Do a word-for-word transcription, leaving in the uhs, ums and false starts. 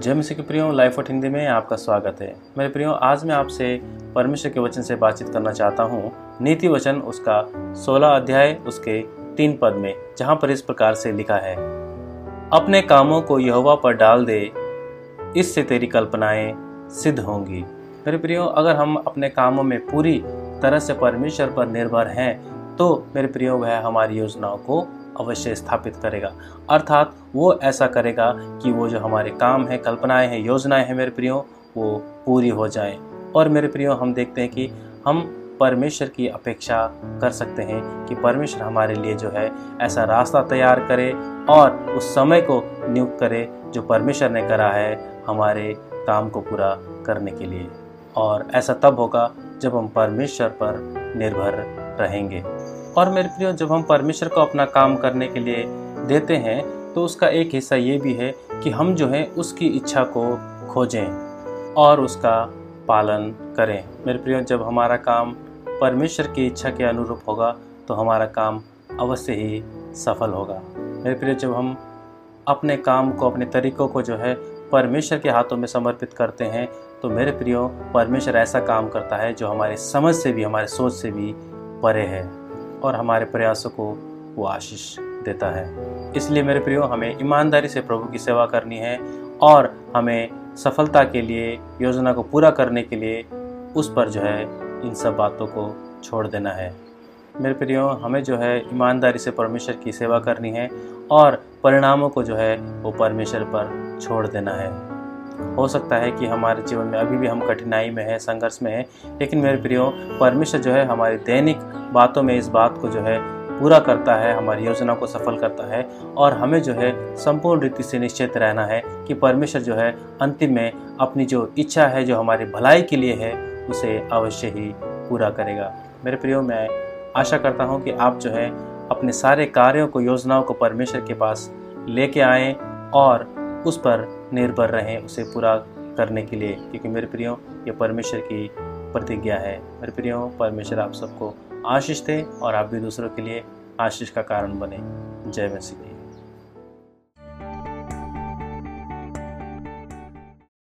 जय मसीह के प्रियो, लाइफ ऑफ हिंदी में आपका स्वागत है। मेरे प्रियो, आज मैं आपसे परमेश्वर के वचन से बातचीत करना चाहता हूँ। नीति वचन उसका सोलह अध्याय उसके तीन पद में, जहाँ पर इस प्रकार से लिखा है, अपने कामों को यहोवा पर डाल दे, इससे तेरी कल्पनाएं सिद्ध होंगी। मेरे प्रियो, अगर हम अपने कामों में पूरी तरह से परमेश्वर पर निर्भर हैं तो मेरे प्रियो वह हमारी योजनाओं को अवश्य स्थापित करेगा। अर्थात वो ऐसा करेगा कि वो जो हमारे काम है, कल्पनाएं हैं, योजनाएं हैं मेरे प्रियो, वो पूरी हो जाएं। और मेरे प्रियो, हम देखते हैं कि हम परमेश्वर की अपेक्षा कर सकते हैं कि परमेश्वर हमारे लिए जो है ऐसा रास्ता तैयार करे और उस समय को नियुक्त करे जो परमेश्वर ने करा है हमारे काम को पूरा करने के लिए। और ऐसा तब होगा जब हम परमेश्वर पर निर्भर रहेंगे। और मेरे प्रियो, जब हम परमेश्वर को अपना काम करने के लिए देते हैं तो उसका एक हिस्सा ये भी है कि हम जो है उसकी इच्छा को खोजें और उसका पालन करें। मेरे प्रियो, जब हमारा काम परमेश्वर की इच्छा के अनुरूप होगा तो हमारा काम अवश्य ही सफल होगा। मेरे प्रियो, जब हम अपने काम को, अपने तरीकों को जो है परमेश्वर के हाथों में समर्पित करते हैं तो मेरे प्रियो, परमेश्वर ऐसा काम करता है जो हमारे समझ से भी, हमारे सोच से भी परे है और हमारे प्रयासों को वो आशीष देता है। इसलिए मेरे प्रियो, हमें ईमानदारी से प्रभु की सेवा करनी है और हमें सफलता के लिए, योजना को पूरा करने के लिए उस पर जो है इन सब बातों को छोड़ देना है। मेरे प्रियो, हमें जो है ईमानदारी से परमेश्वर की सेवा करनी है और परिणामों को जो है वो परमेश्वर पर छोड़ देना है। हो सकता है कि हमारे जीवन में अभी भी हम कठिनाई में है, संघर्ष में है, लेकिन मेरे प्रियो, परमेश्वर जो है हमारी दैनिक बातों में इस बात को जो है पूरा करता है, हमारी योजना को सफल करता है। और हमें जो है संपूर्ण रीति से निश्चित रहना है कि परमेश्वर जो है अंतिम में अपनी जो इच्छा है, जो हमारी भलाई के लिए है, उसे अवश्य ही पूरा करेगा। मेरे प्रियो, मैं आशा करता हूँ कि आप जो है अपने सारे कार्यों को, योजनाओं को परमेश्वर के पास लेके आएँ और उस पर निर्भर रहें उसे पूरा करने के लिए, क्योंकि मेरे प्रियो, ये परमेश्वर की प्रतिज्ञा है। मेरे प्रियो, परमेश्वर आप सबको आशीष दे और आप भी दूसरों के लिए आशीष का कारण बने। जय मसीह।